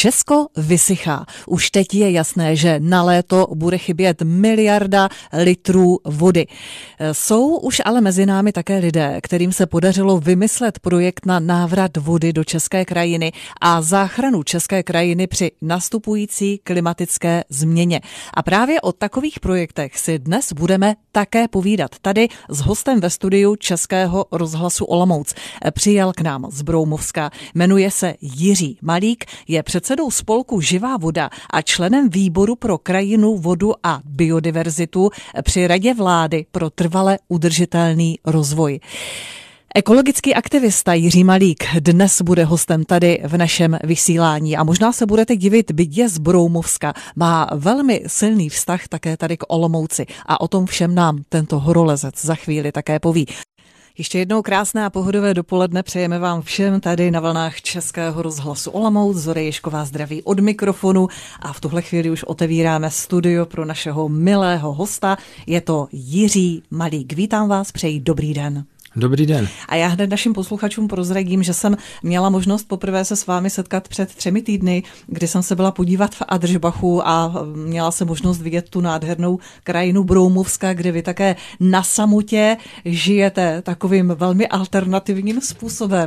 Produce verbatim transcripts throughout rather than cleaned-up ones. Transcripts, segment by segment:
Česko vysychá. Už teď je jasné, že na léto bude chybět miliarda litrů vody. Jsou už ale mezi námi také lidé, kterým se podařilo vymyslet projekt na návrat vody do české krajiny a záchranu české krajiny při nastupující klimatické změně. A právě o takových projektech si dnes budeme také povídat. Tady s hostem ve studiu Českého rozhlasu Olomouc. Přijel k nám z Broumovska. Jmenuje se Jiří Malík, je předsedou spolku Živá voda a členem výboru pro krajinu, vodu a biodiverzitu při Radě vlády pro trvale udržitelný rozvoj. Ekologický aktivista Jiří Malík dnes bude hostem tady v našem vysílání a možná se budete divit, byť je z Broumovska, má velmi silný vztah také tady k Olomouci a o tom všem nám tento horolezec za chvíli také poví. Ještě jednou krásné a pohodové dopoledne přejeme vám všem tady na vlnách Českého rozhlasu Olomouc. Zora Ježková zdraví od mikrofonu a v tuhle chvíli už otevíráme studio pro našeho milého hosta. Je to Jiří Malík. Vítám vás, přeji dobrý den. Dobrý den. A já hned našim posluchačům prozradím, že jsem měla možnost poprvé se s vámi setkat před třemi týdny, kdy jsem se byla podívat v Adržbachu a měla se možnost vidět tu nádhernou krajinu Broumovska, kde vy také na samotě žijete takovým velmi alternativním způsobem.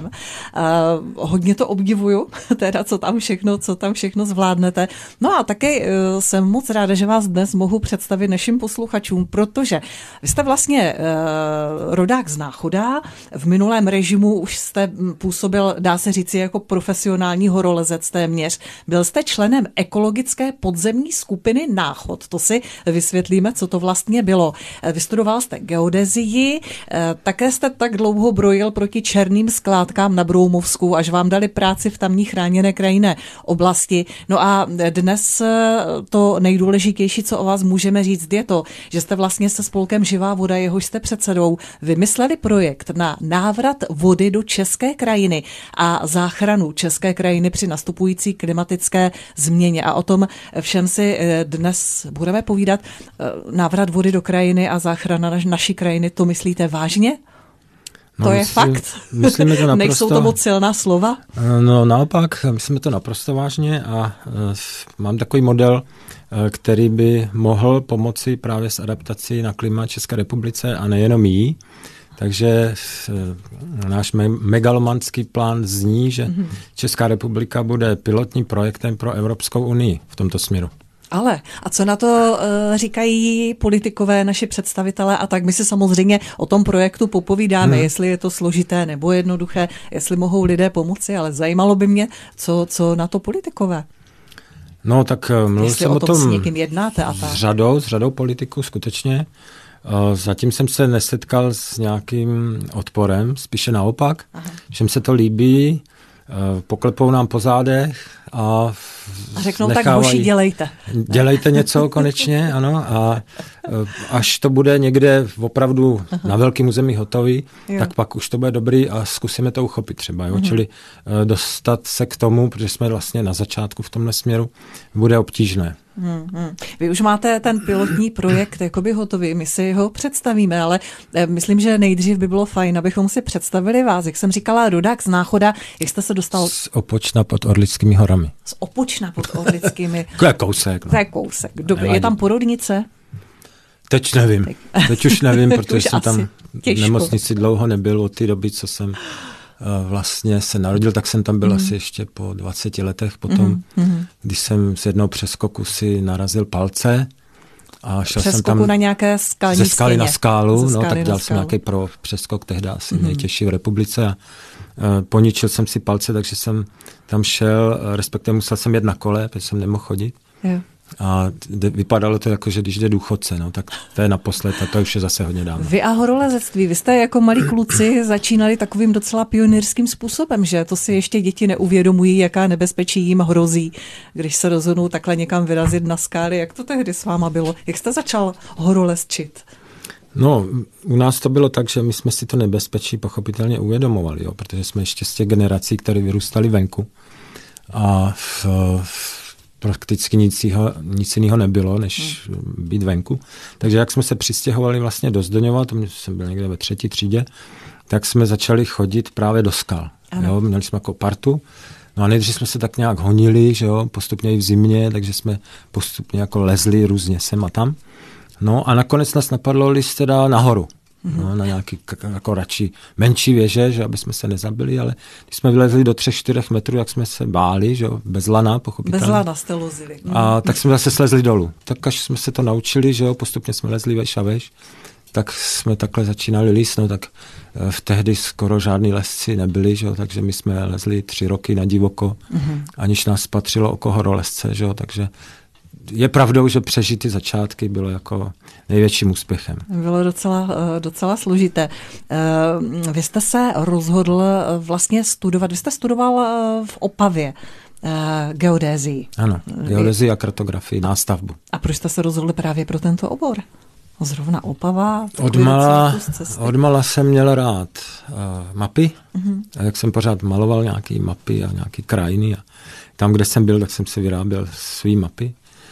Uh, hodně to obdivuju, teda co tam všechno, co tam všechno zvládnete. No a taky uh, jsem moc ráda, že vás dnes mohu představit našim posluchačům, protože vy jste vlastně uh, rodák z Náchoda. V minulém režimu už jste působil, dá se říci, jako profesionální horolezec téměř. Byl jste členem ekologické podzemní skupiny Náchod. To si vysvětlíme, co to vlastně bylo. Vystudoval jste geodezii, také jste tak dlouho brojil proti černým skládkám na Broumovsku, až vám dali práci v tamní chráněné krajinné oblasti. No a dnes to nejdůležitější, co o vás můžeme říct, je to, že jste vlastně se spolkem Živá voda, jehož jste předsedou, vymysleli projekt na návrat vody do české krajiny a záchranu české krajiny při nastupující klimatické změně. A o tom všem si dnes budeme povídat. Návrat vody do krajiny a záchrana naší krajiny, to myslíte vážně? No, to je myslím, fakt? Myslíme to naprosto, nejsou to moc silná slova? No naopak, myslíme to naprosto vážně a uh, mám takový model, uh, který by mohl pomoci právě s adaptací na klima České republice a nejenom jí. Takže náš megalomanský plán zní, že Česká republika bude pilotním projektem pro Evropskou unii v tomto směru. Ale a co na to uh, říkají politikové, naši představitelé a tak my si samozřejmě o tom projektu popovídáme, hmm. jestli je to složité nebo jednoduché, jestli mohou lidé pomoci, ale zajímalo by mě, co, co na to politikové. No tak mluvil jsem o tom, s někým jednáte a tak. S řadou, s řadou politiků skutečně. Zatím jsem se nesetkal s nějakým odporem, spíše naopak. Aha. Všem se to líbí, poklepou nám po zádech a, a řeknou, nechávají, tak boží, dělejte. Dělejte něco konečně, ano, a až to bude někde opravdu Aha. na velkém území hotový, jo. tak pak už to bude dobrý a zkusíme to uchopit třeba, jo? Mhm. Čili dostat se k tomu, protože jsme vlastně na začátku v tomhle směru, bude obtížné. Hmm, hmm. Vy už máte ten pilotní projekt jakoby hotový, my si ho představíme, ale myslím, že nejdřív by bylo fajn, abychom si představili vás. Jak jsem říkala, rodák z Náchoda, jak jste se dostal? Z Opočna pod Orlickými horami. Z Opočna pod Orlickými. To je kousek. No. To je kousek. Dobře, je tam porodnice? Teď nevím. Teď už nevím, protože jsem tam těžko. v nemocnici dlouho nebyl od té doby, co jsem vlastně se narodil, tak jsem tam byl mm. asi ještě po dvaceti letech potom, mm. když jsem z jednoho přeskoku si narazil palce a šel přeskoku jsem tam na nějaké skalní ze skaly stěně. na skálu, ze no tak dělal jsem nějaký pro přeskok tehdy asi mm. nejtěžší v republice a uh, poničil jsem si palce, takže jsem tam šel, respektive musel jsem jet na kole, protože jsem nemohl chodit. Jo. A vypadalo to jako, že když jde důchodce, no, tak to je naposled a to už je zase hodně dávno. Vy a horolezectví, vy jste jako malí kluci začínali takovým docela pionýrským způsobem, že to si ještě děti neuvědomují, jaká nebezpečí jim hrozí, když se rozhodnou takhle někam vyrazit na skály. Jak to tehdy s váma bylo? Jak jste začal horolezčit? No, u nás to bylo tak, že my jsme si to nebezpečí pochopitelně uvědomovali, jo, protože jsme ještě z těch generací, které vyrůstaly venku a v, v prakticky nic, jiho, nic jiného nebylo, než hmm. být venku. Takže jak jsme se přistěhovali vlastně do Zdoňova, to jsem byl někde ve třetí třídě, tak jsme začali chodit právě do skal. Jo, měli jsme jako partu, No a nejdřív jsme se tak nějak honili, že jo, postupně i v zimě, takže jsme postupně jako lezli různě sem a tam. No a nakonec nás napadlo líst teda nahoru. No, na nějaký jako radši menší věže, že aby jsme se nezabili, ale když jsme vylezli do třech, čtyřech metrů, jak jsme se báli, že jo, bez lana, pochopitelně. Bez lana jste lozili. A tak jsme zase slezli dolů. Tak až jsme se to naučili, že jo, postupně jsme lezli veš a veš, tak jsme takhle začínali líst, no tak v tehdy skoro žádný lesci nebyli, že jo, takže my jsme lezli tři roky na divoko, mm-hmm. aniž nás spatřilo oko horolezce, že jo, takže je pravdou, že přežít ty začátky bylo jako největším úspěchem. Bylo docela, docela složité. Vy jste se rozhodl vlastně studovat, vy jste studoval v Opavě geodézii. Ano, geodézii a kartografii, nástavbu. A proč jste se rozhodli právě pro tento obor? Zrovna Opava? Odmala, odmala jsem měl rád uh, mapy, uh-huh. a jak jsem pořád maloval nějaké mapy a nějaké krajiny a tam, kde jsem byl, tak jsem si vyráběl svý mapy.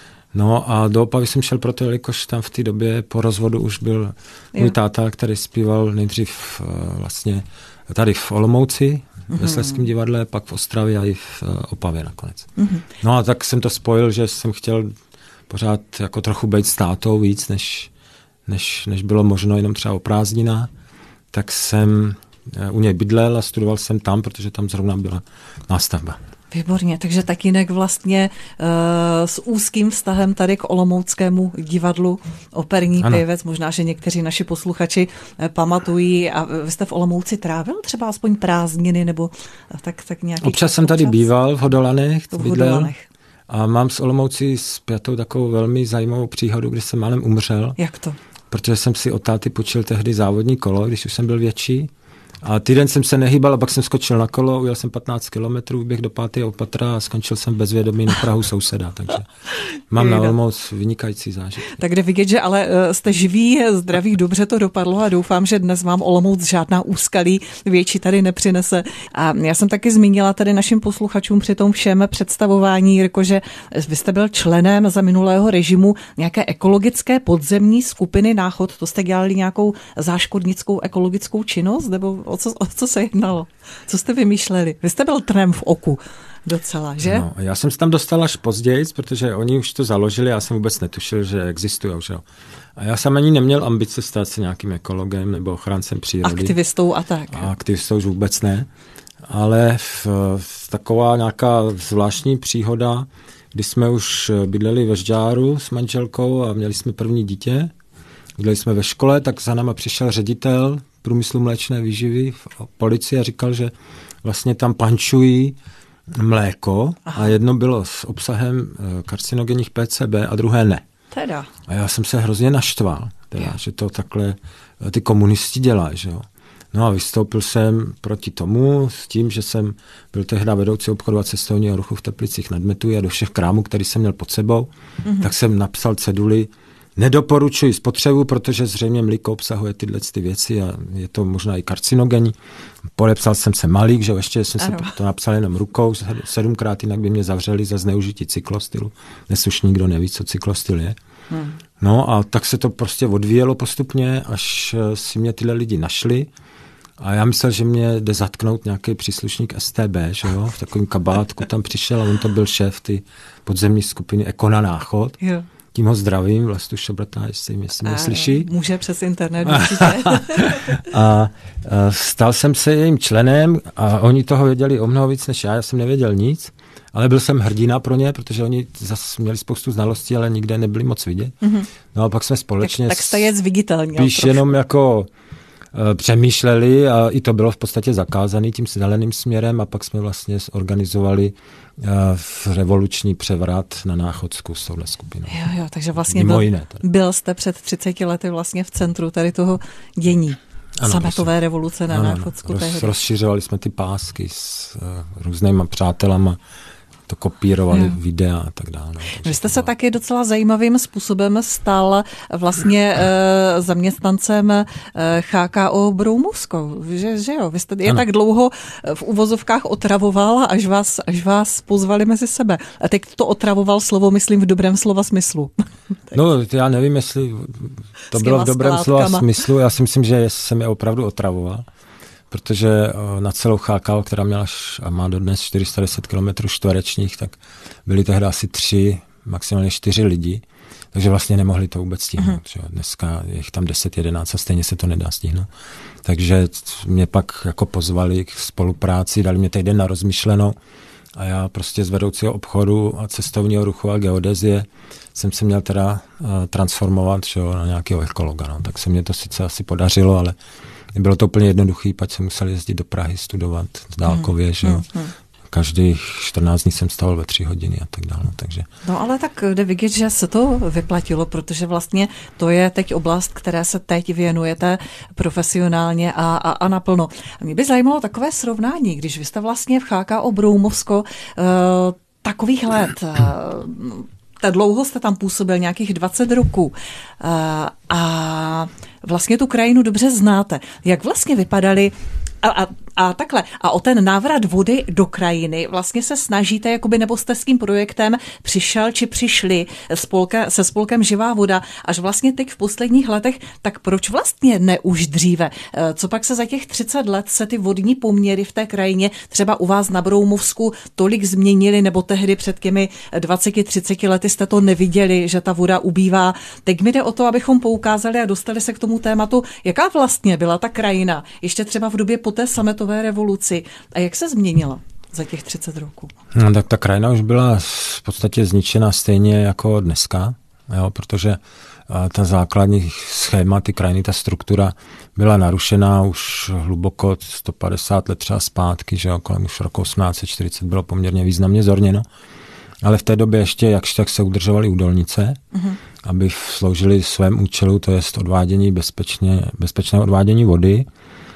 No a do Opavy jsem šel proto, jelikož tam v té době po rozvodu už byl jo. můj táta, který zpíval nejdřív uh, vlastně tady v Olomouci, uh-huh. ve Slezském divadle, pak v Ostravě a i v uh, Opavě nakonec. Uh-huh. No a tak jsem to spojil, že jsem chtěl pořád jako trochu být s tátou víc, než Než, než bylo možno jenom třeba o prázdninách, tak jsem u něj bydlel a studoval jsem tam, protože tam zrovna byla nástavba. Výborně, takže tatínek vlastně uh, s úzkým vztahem tady k olomouckému divadlu, operní ano. pěvec, možná, že někteří naši posluchači uh, pamatují. A vy jste v Olomouci trávil třeba aspoň prázdniny, nebo tak, tak nějaký... Občas jsem tady občas? býval v Hodolanech, v Hodolanech. A mám s Olomoucí spjatou takovou velmi zajímavou příhodu, kdy jsem málem umřel. Jak to? Protože jsem si od táty půjčil tehdy závodní kolo, když už jsem byl větší. A týden jsem se nehýbal a pak jsem skočil na kolo, ujel jsem patnáct kilometrů, vyběh do pátého patra a skončil jsem bezvědomý na prahu souseda. Takže mám na Olomouc vynikající zážitek. Tak jde vidět, že ale jste živí, zdraví, dobře to dopadlo a doufám, že dnes vám Olomouc žádná úskalí větší tady nepřinese. A já jsem taky zmínila tady našim posluchačům při tom všem představování, Jirko, že vy jste byl členem za minulého režimu nějaké ekologické podzemní skupiny Náchod. To jste dělali nějakou záškodnickou ekologickou činnost, nebo o co, o co se jednalo? Co jste vymýšleli? Vy jste byl trnem v oku docela, že? No, já jsem se tam dostal až později, protože oni už to založili, já jsem vůbec netušil, že existují. Že? A já jsem ani neměl ambice stát se nějakým ekologem nebo ochráncem přírody. Aktivistou a tak. A aktivistou už vůbec ne. Ale v, v taková nějaká zvláštní příhoda, kdy jsme už bydleli ve Žďáru s manželkou a měli jsme první dítě, bydleli jsme ve škole, tak za náma přišel ředitel průmyslu mléčné výživy v policii a říkal, že vlastně tam pančují mléko. Aha. A jedno bylo s obsahem karcinogenních P C B a druhé ne. Teda. A já jsem se hrozně naštval, teda, že to takhle ty komunisti dělají, že jo. No a vystoupil jsem proti tomu s tím, že jsem byl tehdy vedoucí obchodu a cestovního ruchu v Teplicích nad Metují a do všech krámů, který jsem měl pod sebou, mm-hmm. tak jsem napsal ceduly: nedoporučuji spotřebu, protože zřejmě mlíko obsahuje tyhle ty věci a je to možná i karcinogenní. Podepsal jsem se malík, že ještě jsem ano. se to napsal jenom rukou, sedmkrát, jinak by mě zavřeli za zneužití cyklostylu. Dnes už nikdo neví, co cyklostyl je. Hmm. No a tak se to prostě odvíjelo postupně, až si mě tyhle lidi našli. A já myslel, že mě jde zatknout nějaký příslušník S T B, že jo, v takovém kabátku tam přišel a on to byl šéf ty podzemní skupiny Ekona Náchod. Jo. Tím ho zdravím, Vlastu Šobrata, jestli mě, mě slyší. Může přes internet určitě. a, a stal jsem se jejím členem a oni toho věděli o mnoho víc než já, já jsem nevěděl nic, ale byl jsem hrdina pro ně, protože oni zase měli spoustu znalostí, ale nikde nebyli moc vidět. Mm-hmm. No a pak jsme společně tak, tak jste je zviditelnil. Spíš jenom jako uh, přemýšleli a i to bylo v podstatě zakázané tím zeleným směrem a pak jsme vlastně zorganizovali v revoluční převrat na Náchodsku s touhle skupinou. Jo, jo, takže vlastně byl, jiné, byl jste před třiceti lety vlastně v centru tady toho dění. Ano, sametové prosím. Revoluce na ano, Náchodsku. Roz, rozšiřovali jsme ty pásky s uh, různýma přátelama, to kopírovali jo. videa a tak dále. Vy jste se taky docela zajímavým způsobem stal vlastně e, zaměstnancem e, H K O Broumovsko, že, že jo? Vy jste je ano. tak dlouho v uvozovkách otravoval, až vás, až vás pozvali mezi sebe. A teď to otravoval slovo, myslím, v dobrém slova smyslu. No, já nevím, jestli to bylo v dobrém slova smyslu. Já si myslím, že jsem je opravdu otravoval. protože na celou Chá K O, která měla a má dodnes čtyři sta deset kilometrů čtverečních, tak byli tehdy asi tři, maximálně čtyři lidi, takže vlastně nemohli to vůbec stihnout. Uh-huh. Dneska je jich tam deset, jedenáct a stejně se to nedá stihnout. Takže mě pak jako pozvali k spolupráci, dali mě týden na rozmyšlenou a já prostě z vedoucího obchodu a cestovního ruchu a geodezie jsem se měl teda uh, transformovat, že jo, na nějakého ekologa. No. Tak se mě to sice asi podařilo, ale nebylo to úplně jednoduchý, pak jsem musel jezdit do Prahy studovat z dálkově, že jo. Hmm. Každých čtrnáct dní jsem stával ve tři hodiny a tak dále. Takže. No ale tak jde vidět, že se to vyplatilo, protože vlastně to je teď oblast, které se teď věnujete profesionálně a, a, a naplno. A mě by zajímalo takové srovnání, když vy jste vlastně v Chá K O Broumovsko uh, takových let, uh, tak dlouho jste tam působil, nějakých dvacet roků uh, a vlastně tu krajinu dobře znáte. Jak vlastně vypadaly A, a, a takhle. A o ten návrat vody do krajiny vlastně se snažíte, jakoby, nebo jste s tím projektem přišel, či přišli spolke, se spolkem Živá voda, až vlastně teď v posledních letech, tak proč vlastně ne už dříve? Co pak se za těch třicet let se ty vodní poměry v té krajině, třeba u vás na Broumovsku, tolik změnily, nebo tehdy před těmi dvaceti třiceti lety jste to neviděli, že ta voda ubývá? Teď mi jde o to, abychom poukázali a dostali se k tomu tématu, jaká vlastně byla ta krajina, ještě třeba v době po té sametové revoluci. A jak se změnila za těch třicet roků? No, tak ta krajina už byla v podstatě zničena stejně jako dneska, jo, protože ta základní schéma, ty krajiny, ta struktura byla narušená už hluboko sto padesát let třeba zpátky, že jo, kolem už roku osmnáct set čtyřicet bylo poměrně významně zorněno. Ale v té době ještě jakž tak se udržovaly údolnice, uh-huh. aby sloužily svému účelu, to jest odvádění bezpečně, bezpečné odvádění vody.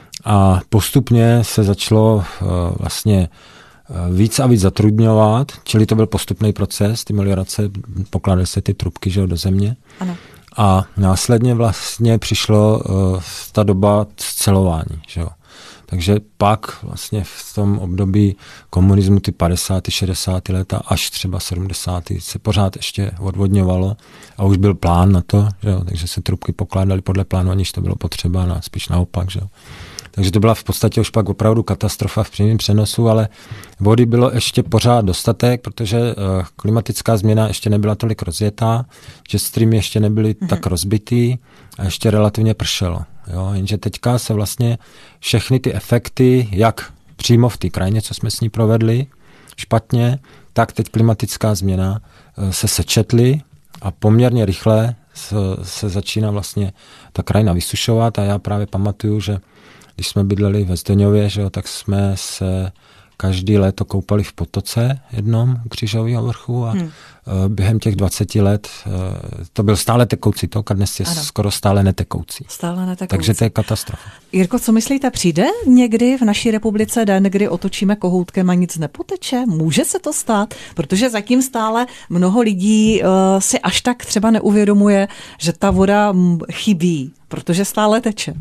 A postupně se začalo uh, vlastně uh, víc a víc zatrudňovat, čili to byl postupný proces, ty meliorace, pokládaly se ty trubky, že, do země. Ano. A následně vlastně přišlo uh, ta doba scelování, že jo. Takže pak vlastně v tom období komunismu ty padesátá, šedesátá léta až třeba sedmdesátá se pořád ještě odvodňovalo a už byl plán na to, že jo, takže se trubky pokládaly podle plánu, aniž to bylo potřeba, no, spíš naopak, že jo. Takže to byla v podstatě už pak opravdu katastrofa v přímém přenosu, ale vody bylo ještě pořád dostatek, protože uh, klimatická změna ještě nebyla tolik rozjetá, že streamy ještě nebyly mm-hmm. tak rozbitý a ještě relativně pršelo. Jo? Jenže teďka se vlastně všechny ty efekty, jak přímo v té krajině, co jsme s ní provedli, špatně, tak teď klimatická změna uh, se sečetly a poměrně rychle se, se začíná vlastně ta krajina vysušovat a já právě pamatuju, že když jsme bydleli ve Zdeňově, že jo, tak jsme se každý léto koupali v potoce jednom u Křížového vrchu a hmm. během těch dvaceti let to byl stále tekoucí tok a dnes je ano. skoro stále netekoucí. Stále netekoucí. Takže to je katastrofa. Jirko, co myslíte, přijde někdy v naší republice den, kdy otočíme kohoutkem a nic nepoteče? Může se to stát? Protože zatím stále mnoho lidí uh, si až tak třeba neuvědomuje, že ta voda chybí, protože stále teče.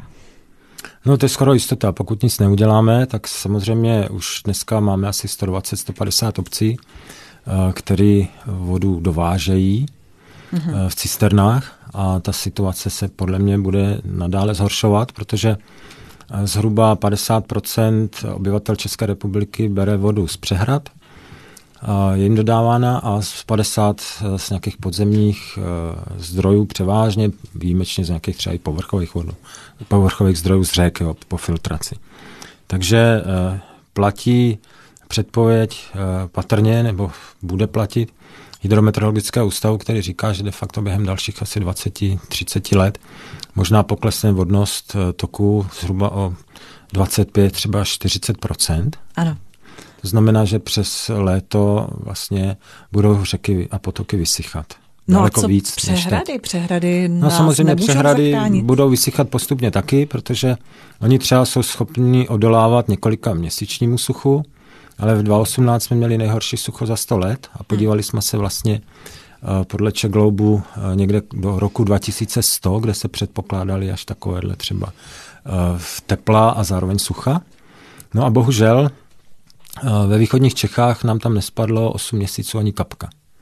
No to je skoro jistota. Pokud nic neuděláme, tak samozřejmě už dneska máme asi sto dvacet až sto padesát obcí, které vodu dovážejí mm-hmm. v cisternách a ta situace se podle mě bude nadále zhoršovat, protože zhruba padesát procent obyvatel České republiky bere vodu z přehrad, je jim dodávána a z padesát z nějakých podzemních zdrojů převážně, výjimečně z nějakých třeba i povrchových vodů, povrchových zdrojů z řek, jo, po filtraci. Takže platí předpověď patrně, nebo bude platit Hydrometeorologického ústavu, který říká, že de facto během dalších asi dvacet až třicet let možná poklesne vodnost toku zhruba o dvacet pět, třeba čtyřicet procent. Ano. To znamená, že přes léto vlastně budou řeky a potoky vysychat. No a co víc, přehrady? Přehrady no samozřejmě přehrady zachránit. Budou vysychat postupně taky, protože oni třeba jsou schopni odolávat několika měsíčnímu suchu, ale v dva tisíce osmnáct jsme měli nejhorší sucho za sto let a podívali jsme se vlastně uh, podle Czech Globu uh, někde do roku dva tisíce sto, kde se předpokládali až takovéhle třeba uh, tepla a zároveň sucha. No a bohužel uh, ve východních Čechách nám tam nespadlo osm měsíců ani kapka.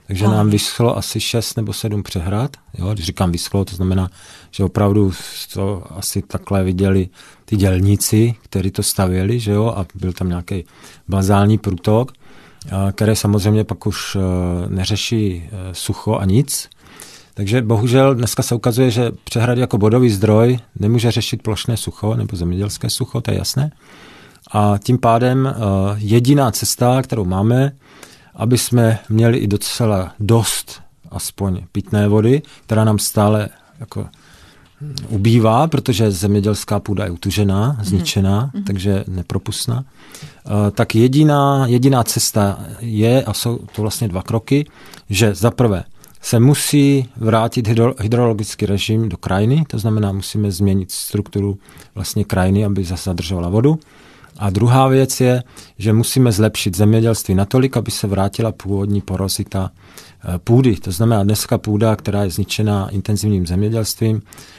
Takže nám vyschlo asi šest nebo sedm přehrad. Jo? Když říkám vyschlo, to znamená, že opravdu to asi takhle viděli ty dělníci, kteří to stavěli, že jo? A byl tam nějaký bazální průtok, který samozřejmě pak už neřeší sucho a nic. Takže bohužel dneska se ukazuje, že přehrady jako bodový zdroj nemůže řešit plošné sucho nebo zemědělské sucho, to je jasné. A tím pádem jediná cesta, kterou máme, aby jsme měli i docela dost aspoň pitné vody, která nám stále jako ubývá, protože zemědělská půda je utužená, zničená, mm-hmm. takže nepropustná. Tak jediná, jediná cesta je, a jsou to vlastně dva kroky, že za prvé se musí vrátit hydro, hydrologický režim do krajiny, to znamená, musíme změnit strukturu vlastně krajiny, aby zase zadržovala vodu. A druhá věc je, že musíme zlepšit zemědělství natolik, aby se vrátila původní porozita půdy. To znamená, dneska půda, která je zničená intenzivním zemědělstvím,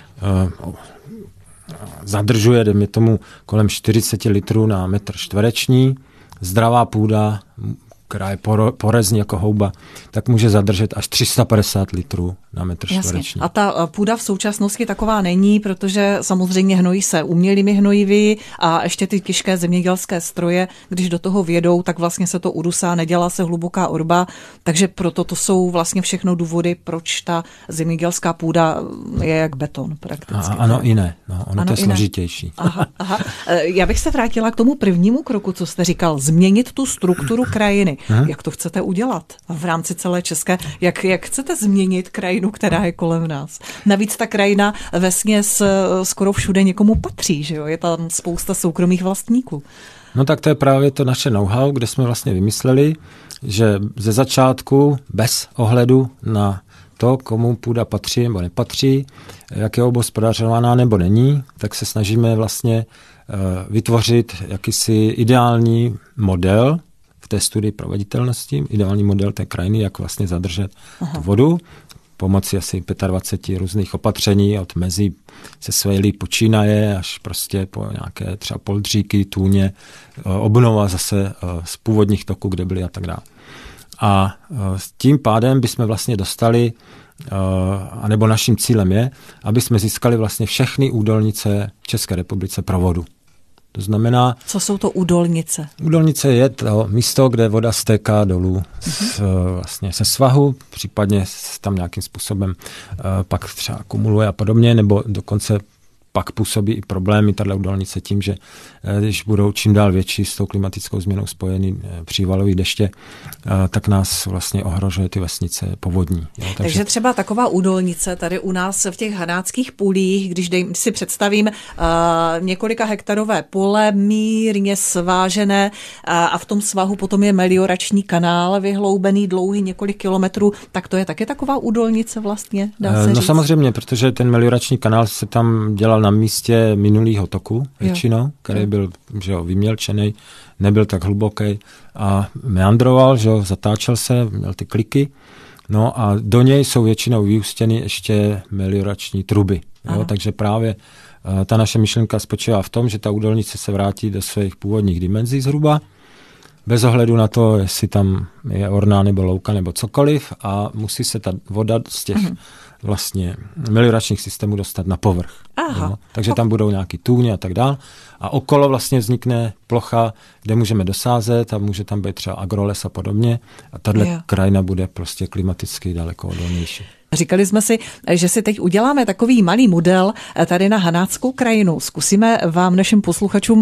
zadržuje, dejme tomu, kolem čtyřicet litrů na metr čtvereční. Zdravá půda, která je porezní jako houba, tak může zadržet až tři sta padesát litrů na metr čtvereční. A ta půda v současnosti taková není, protože samozřejmě hnojí se umělými hnojivy a ještě ty těžké zemědělské stroje, když do toho vědou, tak vlastně se to udusá, nedělá se hluboká orba, takže proto to jsou vlastně všechno důvody, proč ta zemědělská půda je jak beton prakticky. A, ano i ne, no, ono ano to je složitější. Aha, aha. Já bych se vrátila k tomu prvnímu kroku, co jste říkal, změnit tu strukturu krajiny. Aha. Jak to chcete udělat v rámci celé České? Jak, jak chcete změnit krajinu, která je kolem nás? Navíc ta krajina vesměs skoro všude někomu patří, že jo? Je tam spousta soukromých vlastníků. No tak to je právě to naše know-how, kde jsme vlastně vymysleli, že ze začátku bez ohledu na to, komu půda patří nebo nepatří, jak je obhospodařovaná nebo není, tak se snažíme vlastně uh, vytvořit jakýsi ideální model v té studii proveditelnosti, ideální model té krajiny, jak vlastně zadržet tu vodu, pomocí asi dvacet pět různých opatření, od mezí se svejlí počínaje až prostě po nějaké třeba poldříky, tůně, obnova zase z původních toků, kde byly a tak dále. A s tím pádem bychom vlastně dostali, anebo naším cílem je, aby jsme získali vlastně všechny údolnice v České republice pro vodu. To znamená... Co jsou to údolnice? Údolnice je to místo, kde voda stéká dolů z, vlastně se svahu, případně tam nějakým způsobem uh, pak třeba kumuluje a podobně, nebo dokonce pak působí i problémy tato údolnice tím, že když budou čím dál větší s tou klimatickou změnou spojený přívalový deště, tak nás vlastně ohrožuje ty vesnice povodní. Jo, takže... takže třeba taková údolnice tady u nás v těch hanáckých půlích, když dej, si představím uh, několika hektarové pole, mírně svážené uh, a v tom svahu potom je meliorační kanál vyhloubený dlouhý několik kilometrů, tak to je taky taková údolnice vlastně, dá se No říct? samozřejmě, protože ten meliorační kanál se tam dělal na místě minulého toku většinou, který byl že jo, vymělčený, nebyl tak hluboký a meandroval, že jo, zatáčel se, měl ty kliky, no a do něj jsou většinou vyústěny ještě meliorační truby. Jo, takže právě uh, ta naše myšlenka spočívá v tom, že ta údolnice se vrátí do svých původních dimenzí zhruba, bez ohledu na to, jestli tam je orná nebo louka nebo cokoliv a musí se ta voda z těch uh-huh. vlastně melioračních systémů dostat na povrch. Aha. Takže tam budou nějaký tůně a tak dál. A okolo vlastně vznikne plocha, kde můžeme dosázet a může tam být třeba agroles a podobně. A tahle krajina bude prostě klimaticky daleko odolnější. Říkali jsme si, že si teď uděláme takový malý model tady na hanáckou krajinu. Zkusíme vám, našim posluchačům,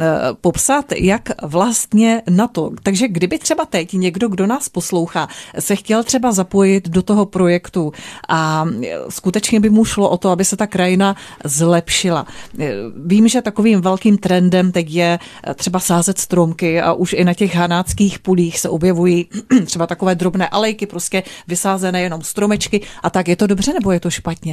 popsat, jak vlastně na to. Takže kdyby třeba teď někdo, kdo nás poslouchá, se chtěl třeba zapojit do toho projektu a skutečně by mu šlo o to, aby se ta krajina zlepšila. Vím, že takovým velkým trendem teď je třeba sázet stromky a už i na těch hanáckých půlích se objevují třeba takové drobné alejky, prostě vysázené jenom stromečky. A tak je to dobře, nebo je to špatně?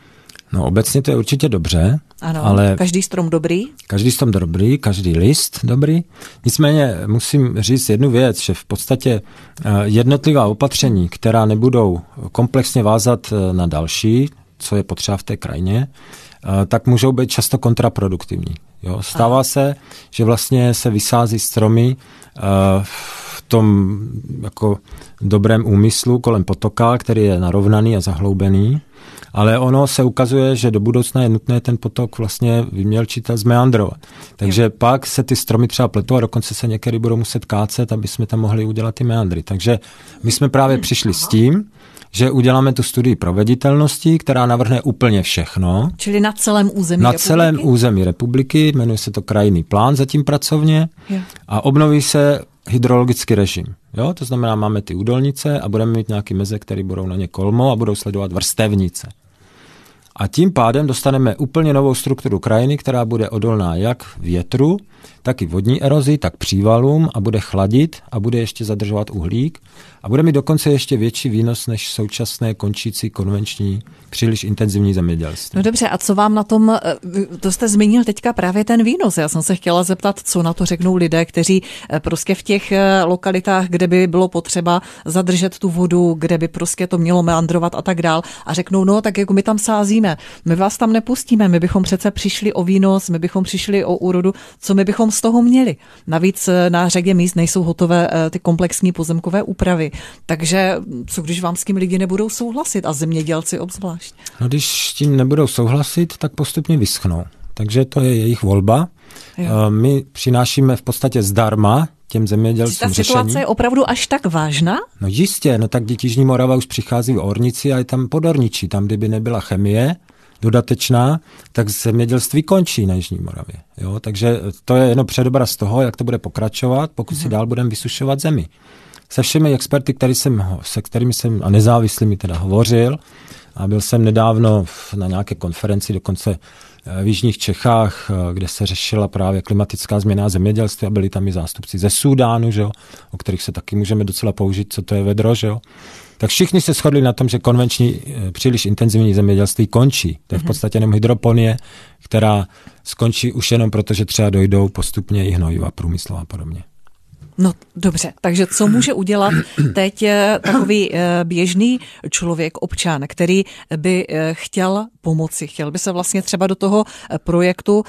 No obecně to je určitě dobře. Ano, ale každý strom dobrý? Každý strom dobrý, každý list dobrý. Nicméně musím říct jednu věc, že v podstatě jednotlivá opatření, která nebudou komplexně vázat na další, co je potřeba v té krajině, tak můžou být často kontraproduktivní. Jo? Stává Aha. se, že vlastně se vysází stromy v tom jako dobrém úmyslu kolem potoka, který je narovnaný a zahloubený, ale ono se ukazuje, že do budoucna je nutné ten potok vlastně vymělčit a zmeandrovat. Takže jo. pak se ty stromy třeba pletou a dokonce se některý budou muset kácet, aby jsme tam mohli udělat ty meandry. Takže my jsme právě přišli s tím, že uděláme tu studii proveditelnosti, která navrhne úplně všechno. Čili na celém území na republiky? Na celém území republiky, jmenuje se to krajinný plán zatím pracovně jo. a obnoví se hydrologický režim. Jo? To znamená, máme ty údolnice a budeme mít nějaký meze, které budou na ně kolmo a budou sledovat vrstevnice. A tím pádem dostaneme úplně novou strukturu krajiny, která bude odolná jak větru, tak i vodní erozi, tak přívalům a bude chladit a bude ještě zadržovat uhlík a bude mít dokonce ještě větší výnos než současné končící konvenční příliš intenzivní zemědělství. No dobře, a co vám na tom, to jste zmínil teďka právě ten výnos. Já jsem se chtěla zeptat, co na to řeknou lidé, kteří prostě v těch lokalitách, kde by bylo potřeba zadržet tu vodu, kde by prostě to mělo meandrovat a tak dál a řeknou, no tak jako my tam sázíme, my vás tam nepustíme, my bychom přece přišli o výnos, my bychom přišli o úrodu, co my bychom z toho měli. Navíc na řadě míst nejsou hotové ty komplexní pozemkové úpravy. Takže co když vám s tím lidi nebudou souhlasit a zemědělci obzvlášť? No když s tím nebudou souhlasit, tak postupně vyschnou. Takže to je jejich volba. Jo. My přinášíme v podstatě zdarma těm zemědělcům řešení. Ta situace je opravdu až tak vážná? No jistě, no tak Jižní Morava už přichází v ornici a je tam podorničí. Tam, kdyby nebyla chemie dodatečná, tak zemědělství končí na Jižní Moravě. Jo? Takže to je jenom předobraz toho, jak to bude pokračovat, pokud si dál budeme vysušovat zemi. Se všemi experty, který jsem, se kterými jsem a nezávislými teda hovořil, a byl jsem nedávno na nějaké konferenci, dokonce v jižních Čechách, kde se řešila právě klimatická změna zemědělství a byli tam i zástupci ze Súdánu, že jo, o kterých se taky můžeme docela použít, co to je vedro, že jo. Tak všichni se shodli na tom, že konvenční příliš intenzivní zemědělství končí. To je v podstatě jenom hydroponie, která skončí už jenom proto, že třeba dojdou postupně i hnojiva, průmysl a podobně. No dobře, takže co může udělat teď takový běžný člověk, občan, který by chtěl pomoci, chtěl by se vlastně třeba do toho projektu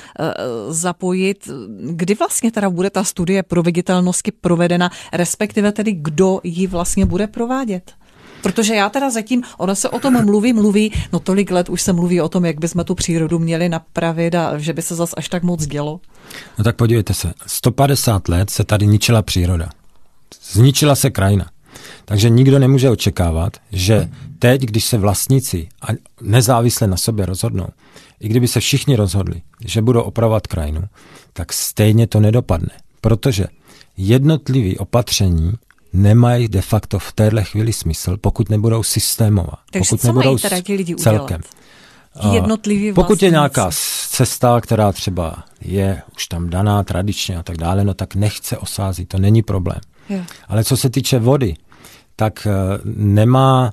zapojit, kdy vlastně teda bude ta studie proveditelnosti provedena, respektive tedy kdo ji vlastně bude provádět? Protože já teda zatím, ono se o tom mluví, mluví, no tolik let už se mluví o tom, jak bychom tu přírodu měli napravit a že by se zas až tak moc dělo. No tak podívejte se, sto padesát let se tady ničila příroda. Zničila se krajina. Takže nikdo nemůže očekávat, že teď, když se vlastníci a nezávisle na sobě rozhodnou, i kdyby se všichni rozhodli, že budou opravovat krajinu, tak stejně to nedopadne. Protože jednotlivý opatření nemají de facto v téhle chvíli smysl, pokud nebudou systémová. Takže pokud co nebudou mají teda ti lidi celkem. Udělat? Jednotlivý pokud vlastníci. je nějaká cesta, která třeba je už tam daná tradičně a tak dále, no tak nechce osázit, to není problém. Jo. Ale co se týče vody, tak nemá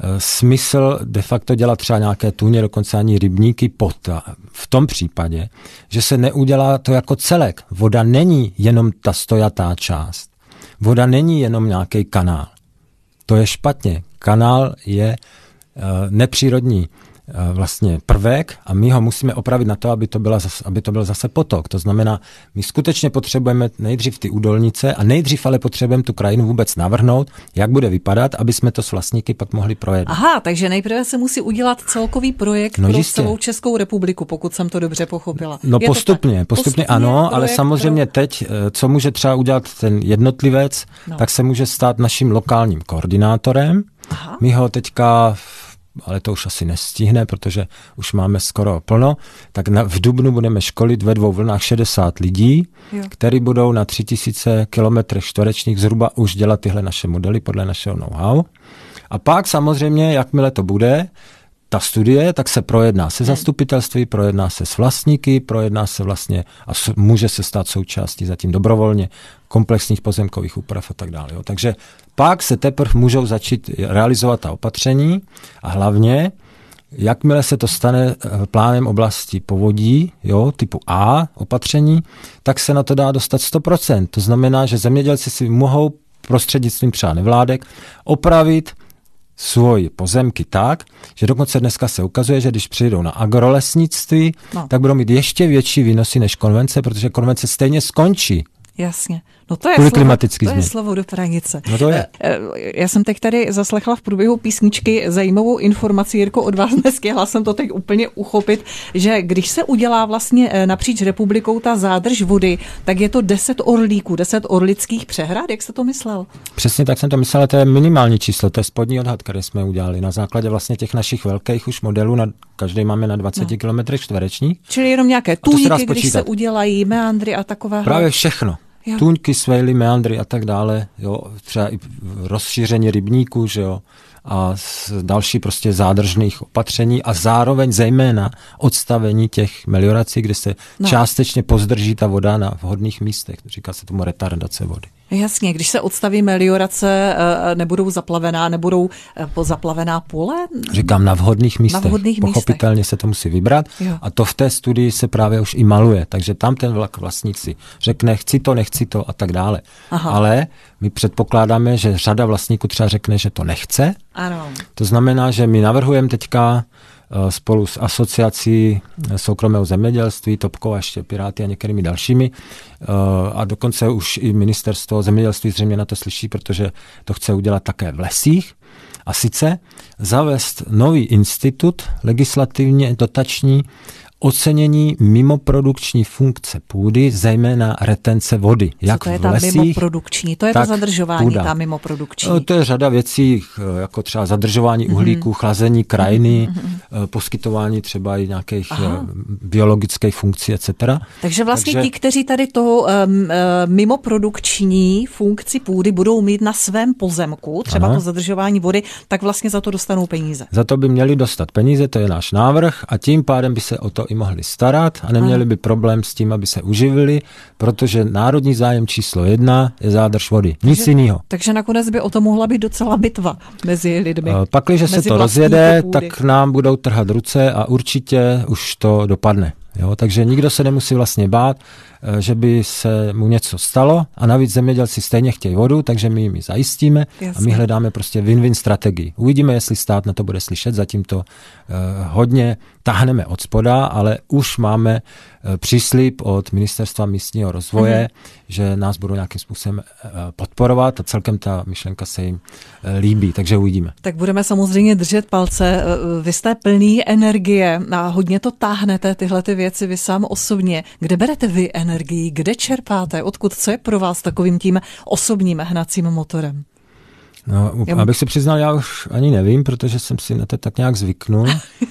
smysl de facto dělat třeba nějaké tůně, dokonce ani rybníky pota. V tom případě, že se neudělá to jako celek. Voda není jenom ta stojatá část. Voda není jenom nějaký kanál. To je špatně. Kanál je uh, nepřírodní uh, vlastně prvek a my ho musíme opravit na to, aby to, byla zase, aby to byl zase potok. To znamená, my skutečně potřebujeme nejdřív ty údolnice a nejdřív ale potřebujeme tu krajinu vůbec navrhnout, jak bude vypadat, aby jsme to s vlastníky pak mohli projednat. Aha, takže nejprve se musí udělat celkový projekt no pro jistě. Celou Českou republiku, pokud jsem to dobře pochopila. No postupně, postupně, postupně ano, ale samozřejmě pro... teď, co může třeba udělat ten jednotlivec, no. tak se může stát naším lokálním koordinátorem. Aha. My ho teďka, ale to už asi nestihne, protože už máme skoro plno, tak na, v dubnu budeme školit ve dvou vlnách šedesát lidí, jo. kteří budou na tři tisíce kilometrech čtverečních zhruba už dělat tyhle naše modely podle našeho know-how. A pak samozřejmě, jakmile to bude, ta studie, tak se projedná se zastupitelství, projedná se s vlastníky, projedná se vlastně a může se stát součástí zatím dobrovolně komplexních pozemkových úprav a tak dále. Jo. Takže pak se teprve můžou začít realizovat ta opatření a hlavně, jakmile se to stane plánem oblasti povodí, jo, typu A opatření, tak se na to dá dostat sto procent. To znamená, že zemědělci si mohou prostřednictvím třeba nevládek opravit svoje pozemky tak, že dokonce dneska se ukazuje, že když přijdou na agrolesnictví, no. tak budou mít ještě větší výnosy než konvence, protože konvence stejně skončí. Jasně. No to je, Kvůli slovo, klimatický to změn. je slovo do pranice. No to je. Já jsem teď tady zaslechla v průběhu písničky zajímavou informaci, Jirko, od vás nestihla jsem to teď úplně uchopit, že když se udělá vlastně napříč republikou ta zádrž vody, tak je to deset orlíků, deset orlických přehrad, jak jste to myslel? Přesně tak jsem to myslel, to je minimální číslo, to je spodní odhad, který jsme udělali na základě vlastně těch našich velkých už modelů, na, každý máme na dvacet no. kilometrech čtverečních. Čili jenom nějaké tůňky, když se udělají, meandry a takové. Právě všechno. Jo. Tůňky, svejly, meandry a tak dále, jo, třeba i rozšíření rybníků, že jo, a další prostě zádržných opatření a zároveň zejména odstavení těch meliorací, kde se no. částečně pozdrží ta voda na vhodných místech. Říká se tomu retardace vody. Jasně, když se odstaví meliorace, nebudou zaplavená, nebudou zaplavená pole? Říkám na vhodných místech. Na vhodných Pochopitelně místech. se to musí vybrat jo. a to v té studii se právě už i maluje. Takže tam ten vlak vlastník si řekne, chci to, nechci to a tak dále. Aha. Ale my předpokládáme, že řada vlastníků třeba řekne, že to nechce. Ano. To znamená, že my navrhujeme teďka spolu s asociací soukromého zemědělství, Topkou a ještě Piráty a některými dalšími. A dokonce už i ministerstvo zemědělství zřejmě na to slyší, protože to chce udělat také v lesích. A sice zavést nový institut legislativně dotační ocenění mimoprodukční funkce půdy, zejména retence vody. Co jak to je v ta lesích, mimoprodukční? To je to zadržování, půda. ta mimoprodukční. To je řada věcí, jako třeba zadržování mm-hmm. uhlíku, chlazení krajiny, mm-hmm. poskytování třeba i nějakých Aha. biologických funkcí, et cetera. Takže vlastně Takže... ti, kteří tady toho um, uh, mimoprodukční funkci půdy budou mít na svém pozemku, třeba ano. to zadržování vody, tak vlastně za to dostanou peníze. Za to by měli dostat peníze, to je náš návrh a tím pádem by se o to i mohli starat a neměli by problém s tím, aby se uživili, protože národní zájem číslo jedna je zádrž vody. Nic takže, jiného. Takže nakonec by o to mohla být docela bitva mezi lidmi. Pakliže se to rozjede, tak nám budou trhat ruce a určitě už to dopadne. Jo? Takže nikdo se nemusí vlastně bát, že by se mu něco stalo a navíc zemědělci stejně chtějí vodu, takže my jim ji zajistíme. Jasně. A my hledáme prostě win-win strategii. Uvidíme, jestli stát na to bude slyšet, zatím to uh, hodně táhneme od spoda, ale už máme uh, příslib od Ministerstva místního rozvoje, mm-hmm. že nás budou nějakým způsobem uh, podporovat a celkem ta myšlenka se jim uh, líbí, takže uvidíme. Tak budeme samozřejmě držet palce. Vy jste plný energie a hodně to táhnete, tyhle ty věci vy sám osobně. Kde berete vy energii? Kde čerpáte? Odkud? Co je pro vás takovým tím osobním hnacím motorem? No, abych se přiznal, já už ani nevím, protože jsem si na to tak nějak zvyknul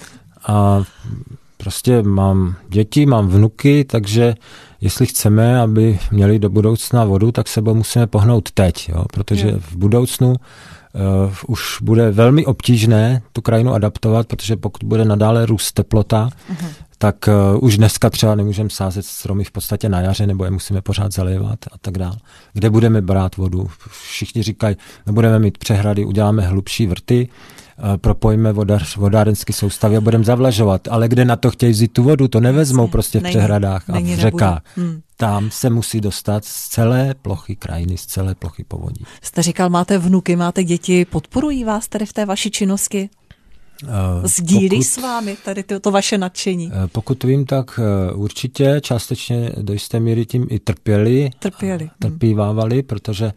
a prostě mám děti, mám vnuky, takže jestli chceme, aby měli do budoucna vodu, tak se musíme pohnout teď, jo? Protože je. v budoucnu Uh, už bude velmi obtížné tu krajinu adaptovat, protože pokud bude nadále růst teplota, uh-huh. tak uh, už dneska třeba nemůžeme sázet stromy v podstatě na jaře, nebo je musíme pořád zalévat a tak dále. Kde budeme brát vodu? Všichni říkají, no budeme mít přehrady, uděláme hlubší vrty, uh, propojíme vodař, vodárenské soustavy a budeme zavlažovat. Ale kde na to chtějí vzít tu vodu, to nevezmou Jasně. prostě v není, přehradách a v řekách. Hmm. Tam se musí dostat z celé plochy krajiny, z celé plochy povodí. Jste říkal, máte vnuky, máte děti, podporují vás tady v té vaší činnosti? Uh, Sdílí pokud, s vámi tady to, to vaše nadšení? Uh, pokud vím, tak uh, určitě částečně do jisté míry tím i trpěli. Trpěli. Trpívávali, protože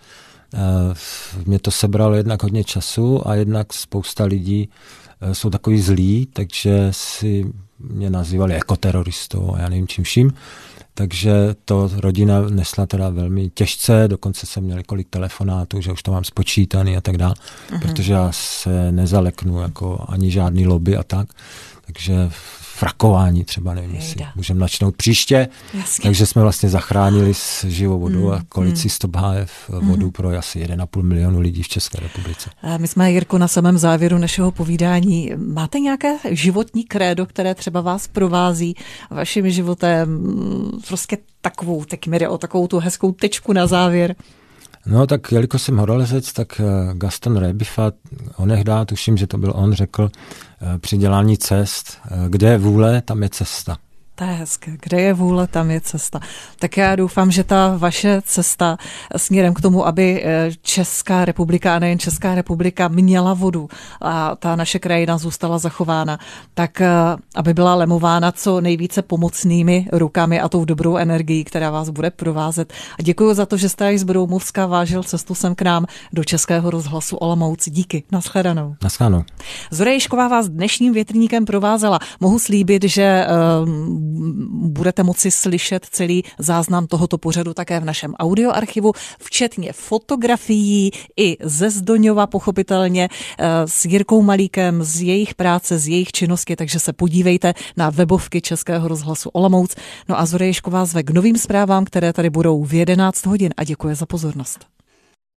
uh, mě to sebralo jednak hodně času a jednak spousta lidí uh, jsou takový zlí, takže si mě nazývali ekoteroristou a já nevím čím vším. Takže to rodina nesla teda velmi těžce, dokonce jsem měl několik telefonátů, že už to mám spočítaný a tak dále, uh-huh. protože já se nezaleknu jako ani žádný lobby a tak, takže frakování třeba, nevím, jestli můžeme načnout příště, Jasně. takže jsme vlastně zachránili s živou vodu mm, a koalicí mm. Stop H F vodu mm. pro asi jeden a půl milionu lidí v České republice. My jsme, Jirko, na samém závěru našeho povídání. Máte nějaké životní krédo, které třeba vás provází vaším životem, prostě takovou, tak mi jde o takovou tu hezkou tečku na závěr? No tak jelikož jsem horolezec, tak Gaston Rébuffat onehdá, tuším, že to byl on, řekl při dělání cest, kde je vůle, tam je cesta. To je hezké. Kde je vůle, tam je cesta. Tak já doufám, že ta vaše cesta směrem k tomu, aby Česká republika a nejen Česká republika měla vodu a ta naše krajina zůstala zachována, tak aby byla lemována co nejvíce pomocnými rukami a tou dobrou energií, která vás bude provázet. A děkuji za to, že jste i z Broumovska vážil cestu sem k nám do Českého rozhlasu Olomouc. Díky. Naschledanou. Naschledanou. Zora Ježková vás dnešním větrníkem provázela. Mohu slíbit, že budete moci slyšet celý záznam tohoto pořadu také v našem audioarchivu, včetně fotografií i ze Zdoňova, pochopitelně s Jirkou Malíkem, z jejich práce, z jejich činnosti, takže se podívejte na webovky Českého rozhlasu Olomouc. No a Zora Ježková zve k novým zprávám, které tady budou v jedenáct hodin a děkuji za pozornost.